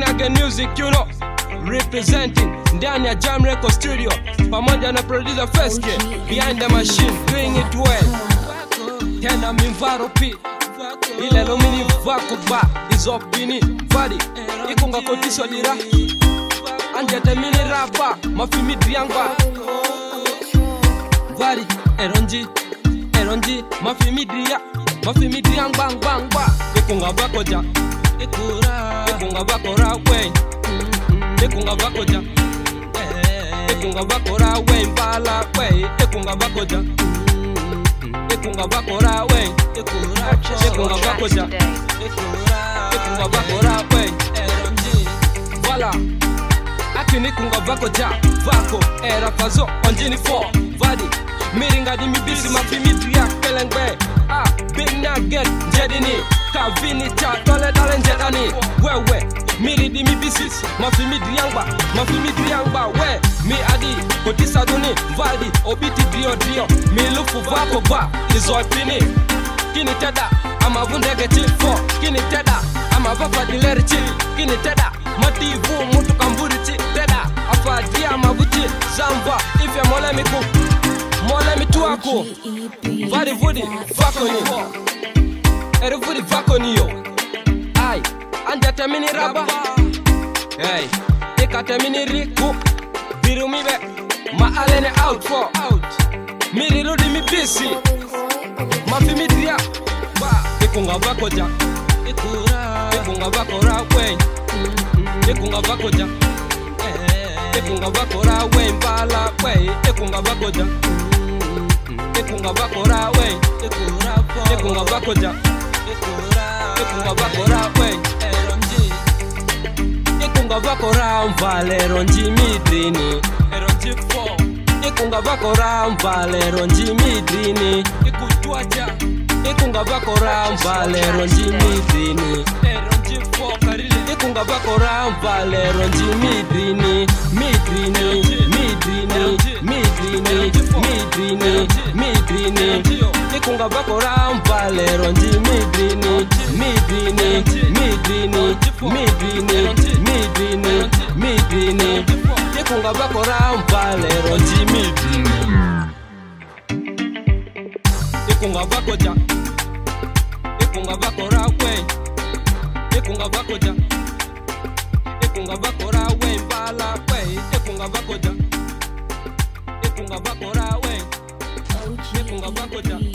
Again Music, you know, representing ndani ya Jam Record Studio pamoja na producer Feske behind the machine doing it well. Tena mimvaro pi ile lomini vako ba izopini vadi ikunga kotiso dira anje temini rapa mafimi driangba vadi eronji mafimi driangba ngba ikunga bakoja ikunga bakora we ikunga bakoja ikunga bakora we mbala we ikunga bakoja ikunga bakora we ikunga bakoja ikunga bakora we voilà akini kunga bakoja vako era fazo onjini 4 vadi miringa di mibisi mafimi tria kelengbe big nugget jedini kavini cha tole dale jedani wewe miri di mibisis mafimi driangba we mi adi kotisa duni vadi obiti dio mi lufu vako ba izopini kini teda ama vundege chifo kini teda ama vapa dileri chi kini teda mativu mutu kamburi chi teda afadia mavuti zamba ifya mole mituako vadi vudi vako ni eri vudi vako ni yo ai anja temini raba hey eka temini riku biru mibe ma alene out for out miri rudi mi busy mafimi dria ba ikunga bakoja ikunga bakora we ikunga bakoja ikunga bakora we mbala we ikunga bakoja ikunga bakora we ikunga bakoja ikunga bakora we ikunga bakora mvale ronji midrini eronji 4 ikunga bakora mvale ronji midrini ikutwaja ikunga bakora mvale ronji midrini eronji 4 karile ikunga bakora mvale ronji midrini ikunga bakora mvale ronji midrini ikunga bakora mvale ronji midrini ikunga bakoja ikunga bakora we ikunga bakoja ikunga bakora we mbala we ikunga bakoja ikunga bakora we ikunga bakoja